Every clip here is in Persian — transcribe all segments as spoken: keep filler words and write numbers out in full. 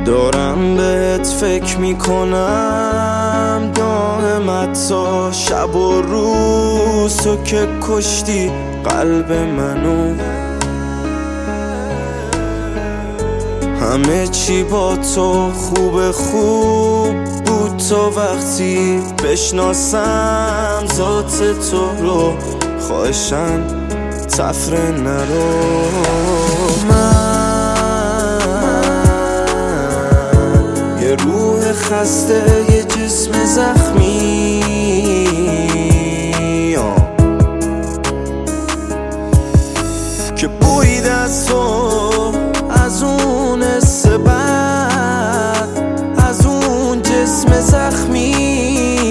دارم بهت فکر میکنم دائمت تا شب و روز، تو که کشتی قلب منو. همه چی با تو خوب خوب بود تا وقتی بشناسم ذات تو رو. خواهشن تفره نرو. من یه روح خسته، یه جسم زخمی، که بوید از تو، از اون حس بد، از اون جسم زخمی.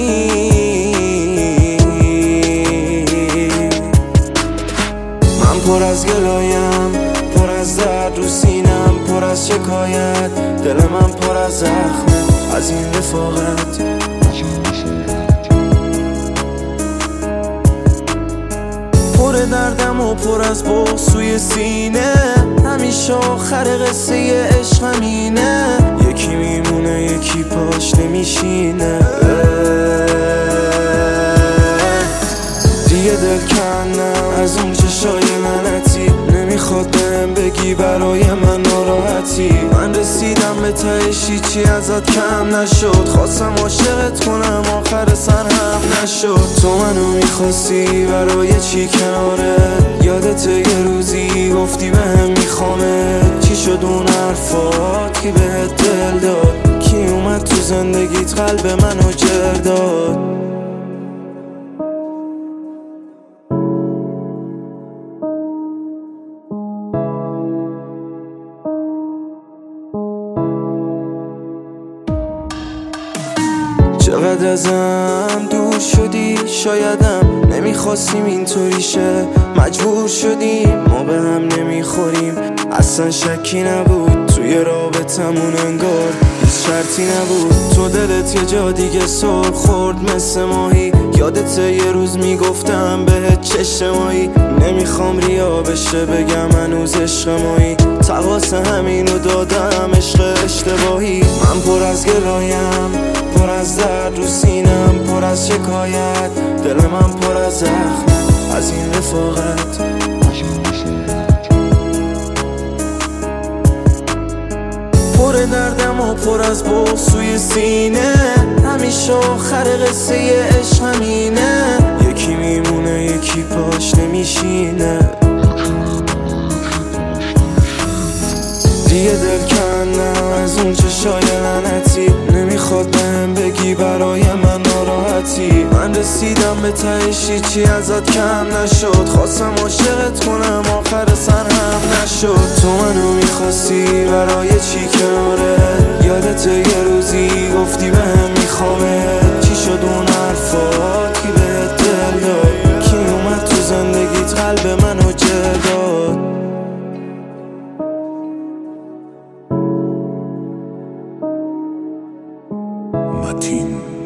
من پر از گلایم، پر از درد رو سینم، پر از شکایت، دل من پر از زخمه از این رفاقت. پر دردم و پر از بغض توی سینه، همیشه آخر قصه عشق همینه. یکی میمونه یکی پاش نمیشینه. دیگه دل کنم از اون چشای لعنتی، نمیخواد بهم بگی برای من ناراحتی. من رسیدم به تهش، هیچی ازت کم نشد. خواستم عاشقت کنم آخر سر هم نشد. تو منو میخواستی برای چی کناره؟ یادت یه روزی گفتی بهم میخوامه. چی شد اون حرفات کی بهت دل داد؟ کی اومد تو زندگیت قلب منو جر داد؟ چقدر ازم دور شدی، شایدم نمیخواستیم اینطوری شه. مجبور شدیم، ما به هم نمیخوریم. اصلا شکی نبود توی رابطمون، انگار هیچ شرطی نبود. تو دلت یه جا دیگه سر خورد مثل ماهی. یادت یه روز میگفتم بهت چشم مایی. نمیخوام ریا بشه بگم هنوز عشق مایی. تقاس همینو دادم عشق اشتباهی. من پر از گلایم، پر از درد رو سینم، پر از شکایت، دل من پر از زخم از این رفاقت. پر دردم و پر از بغض توی سینه، همیشه آخر قصه عشق همینه. یکی میمونه یکی پاش نمیشینه. دیگه دل کنم از اون چشای لعنتی، نمیخواد بهم بگی برای من ناراحتی. من رسیدم به تهش، هیچی ازت کم نشد. خواستم عاشقت کنم آخر سر هم نشد. تو منو میخواستی برای چی کناره؟ یادت یه روزی گفتی بهم میخوامه. چی شد اون حرفات کی بهت دل داد؟ کی اومد تو زندگیت قلب منو جر داد؟ متین